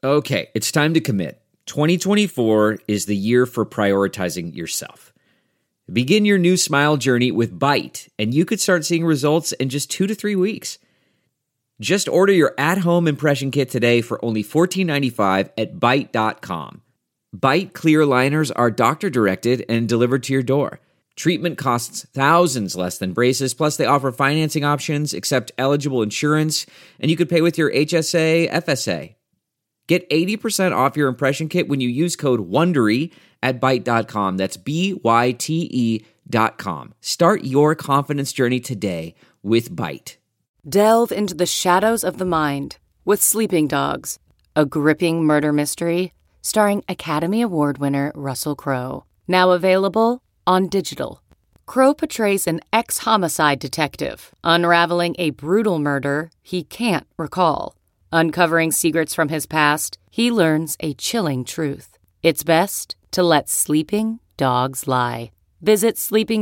Okay, it's time to commit. 2024 is the year for prioritizing yourself. Begin your new smile journey with Byte, and you could start seeing results in just 2 to 3 weeks. Just order your at-home impression kit today for only $14.95 at Byte.com. Byte clear liners are doctor-directed and delivered to your door. Treatment costs thousands less than braces, plus they offer financing options, accept eligible insurance, and you could pay with your HSA, FSA. Get 80% off your impression kit when you use code WONDERY at Byte.com. That's BYTE.com. Start your confidence journey today with Byte. Delve into the shadows of the mind with Sleeping Dogs, a gripping murder mystery starring Academy Award winner Russell Crowe. Now available on digital. Crowe portrays an ex-homicide detective unraveling a brutal murder he can't recall. Uncovering secrets from his past, he learns a chilling truth. It's best to let sleeping dogs lie. Visit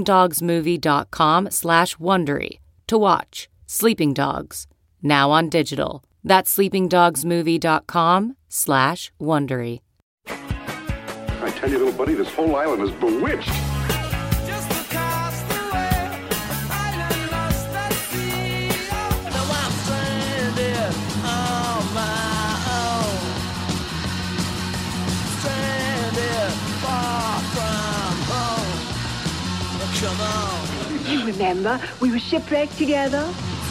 sleepingdogsmovie.com/Wondery to watch Sleeping Dogs, now on digital. That's sleepingdogsmovie.com/Wondery. I tell you, little buddy, this whole island is bewitched. You remember, we were shipwrecked together.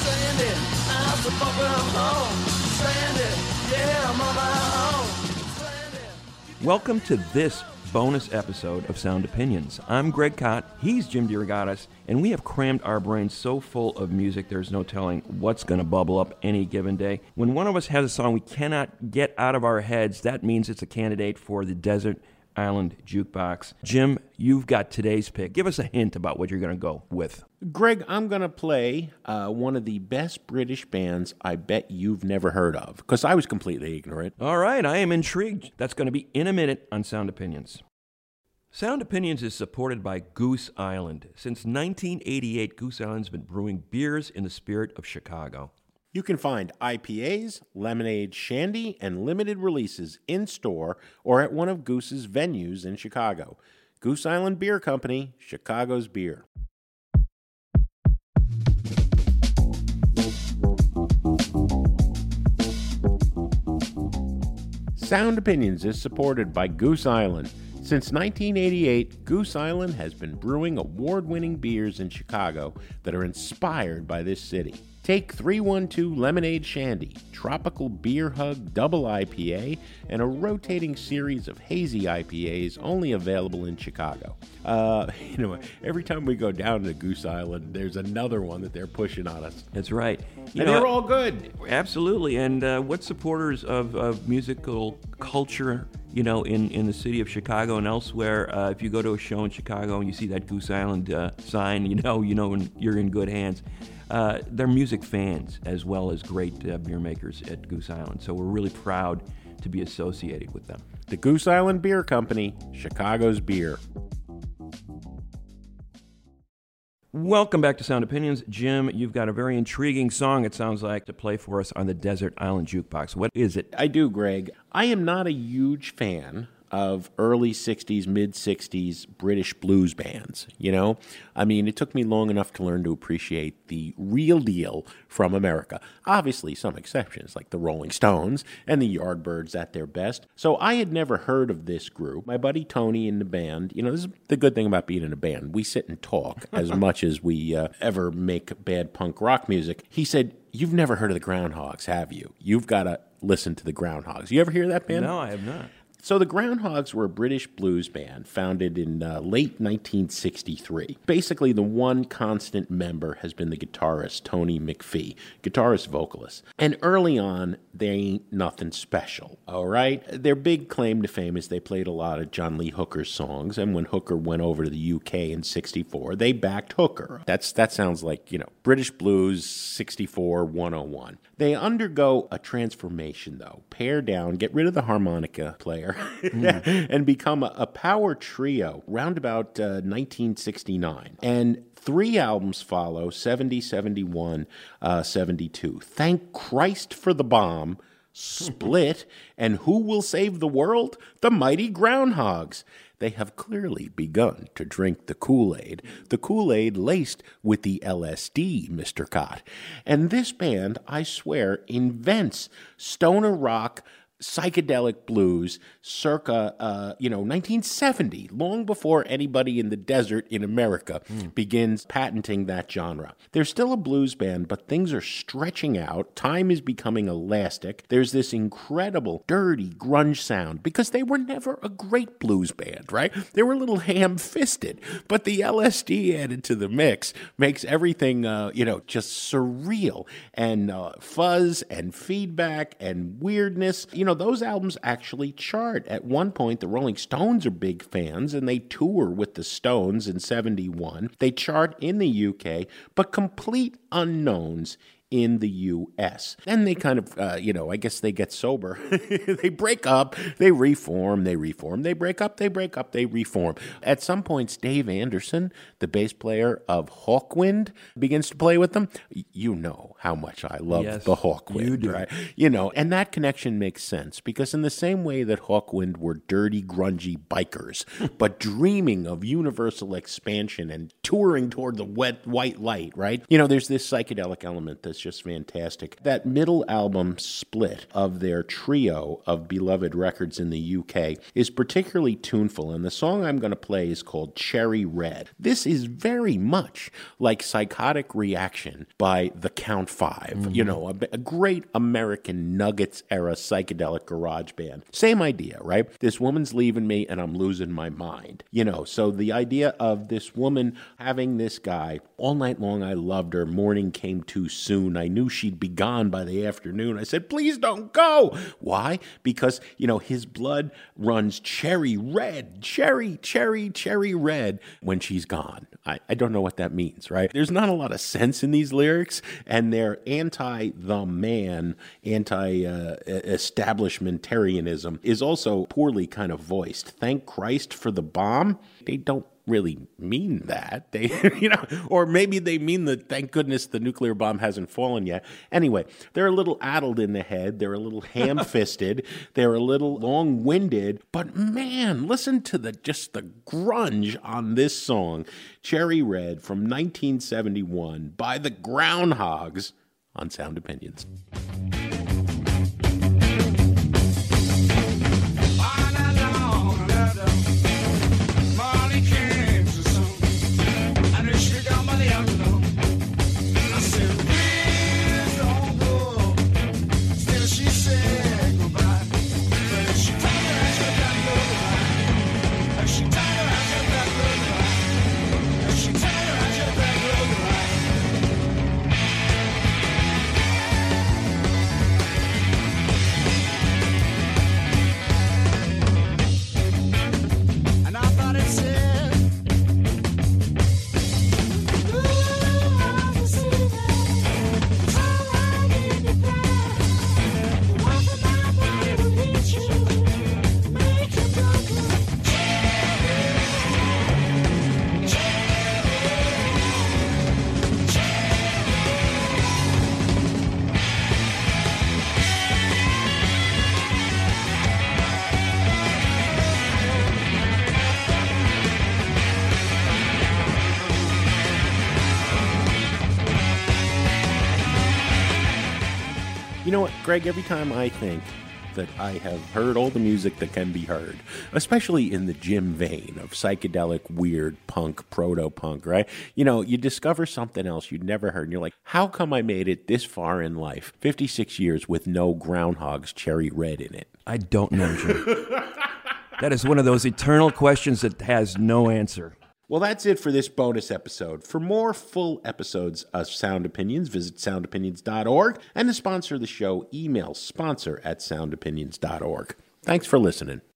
Welcome to this bonus episode of Sound Opinions. I'm Greg Kot, he's Jim DeRogatis, and we have crammed our brains so full of music there's no telling what's going to bubble up any given day. When one of us has a song we cannot get out of our heads, that means it's a candidate for the Desert Island Jukebox. Jim, you've got today's pick. Give us a hint about what you're going to go with. Greg, I'm going to play one of the best British bands I bet you've never heard of, because I was completely ignorant. All right, I am intrigued. That's going to be in a minute on Sound Opinions. Sound Opinions is supported by Goose Island. Since 1988, Goose Island's been brewing beers in the spirit of Chicago. You can find IPAs, lemonade, shandy, and limited releases in-store or at one of Goose's venues in Chicago. Goose Island Beer Company, Chicago's beer. Sound Opinions is supported by Goose Island. Since 1988, Goose Island has been brewing award-winning beers in Chicago that are inspired by this city. Take 312 Lemonade Shandy, Tropical Beer Hug Double IPA, and a rotating series of hazy IPAs only available in Chicago. Every time we go down to Goose Island, there's another one that they're pushing on us. That's right. And they're all good. Absolutely. And what supporters of musical culture, in the city of Chicago and elsewhere, if you go to a show in Chicago and you see that Goose Island sign, you know you're in good hands. They're music fans as well as great beer makers at Goose Island. So we're really proud to be associated with them. The Goose Island Beer Company, Chicago's beer. Welcome back to Sound Opinions. Jim, you've got a very intriguing song, it sounds like, to play for us on the Desert Island Jukebox. What is it? I do, Greg. I am not a huge fan of early 60s, mid-60s British blues bands, it took me long enough to learn to appreciate the real deal from America. Obviously, some exceptions, like the Rolling Stones and the Yardbirds at their best. So I had never heard of this group. My buddy Tony in the band, this is the good thing about being in a band. We sit and talk as much as we ever make bad punk rock music. He said, "You've never heard of the Groundhogs, have you? You've got to listen to the Groundhogs." You ever hear that band? No, I have not. So the Groundhogs were a British blues band founded in late 1963. Basically, the one constant member has been the guitarist, Tony McPhee, guitarist-vocalist. And early on, they ain't nothing special, all right? Their big claim to fame is they played a lot of John Lee Hooker's songs, and when Hooker went over to the UK in 64, they backed Hooker. That sounds like, British Blues 64 101. They undergo a transformation, though. Pare down, get rid of the harmonica player, and become a power trio round about 1969. And 3 albums follow, 70, 71, 72. Thank Christ for the Bomb, Split, and who will save the world? The mighty Groundhogs. They have clearly begun to drink the Kool-Aid laced with the LSD, Mr. Cott. And this band, I swear, invents stoner rock, psychedelic blues circa 1970, long before anybody in the desert in America begins patenting that genre. They're still a blues band, but things are stretching out. Time is becoming elastic. There's this incredible, dirty grunge sound because they were never a great blues band, right? They were a little ham-fisted, but the LSD added to the mix makes everything, just surreal and fuzz and feedback and weirdness. Those albums actually chart. At one point, the Rolling Stones are big fans, and they tour with the Stones in 71. They chart in the UK, but complete unknowns in the U.S. Then they kind of, I guess they get sober. They break up, they reform, they break up, they reform. At some points, Dave Anderson, the bass player of Hawkwind, begins to play with them. You know how much I love the Hawkwind, right? And that connection makes sense because in the same way that Hawkwind were dirty, grungy bikers, but dreaming of universal expansion and touring toward the white light, right? There's this psychedelic element that's just fantastic. That middle album, Split, of their trio of beloved records in the UK is particularly tuneful, and the song I'm going to play is called Cherry Red. This is very much like Psychotic Reaction by The Count Five, a great American Nuggets-era psychedelic garage band. Same idea, right? This woman's leaving me and I'm losing my mind. So the idea of this woman having this guy, all night long I loved her, morning came too soon, I knew she'd be gone by the afternoon. I said, please don't go. Why? Because, his blood runs cherry red, cherry red when she's gone. I don't know what that means, right? There's not a lot of sense in these lyrics, and they're anti-the man, anti-establishmentarianism is also poorly kind of voiced. Thank Christ for the bomb. They don't really mean that. They, or maybe they mean that thank goodness the nuclear bomb hasn't fallen yet. Anyway, they're a little addled in the head. They're a little ham-fisted. They're a little long-winded. But man, listen to the grunge on this song, Cherry Red from 1971 by the Groundhogs on Sound Opinions. You know what, Greg, every time I think that I have heard all the music that can be heard, especially in the Jim vein of psychedelic, weird punk, proto-punk, right? You discover something else you'd never heard, and you're like, how come I made it this far in life, 56 years, with no Groundhog's Cherry Red in it? I don't know, Jim. That is one of those eternal questions that has no answer. Well, that's it for this bonus episode. For more full episodes of Sound Opinions, visit soundopinions.org. And to sponsor the show, email sponsor@soundopinions.org. Thanks for listening.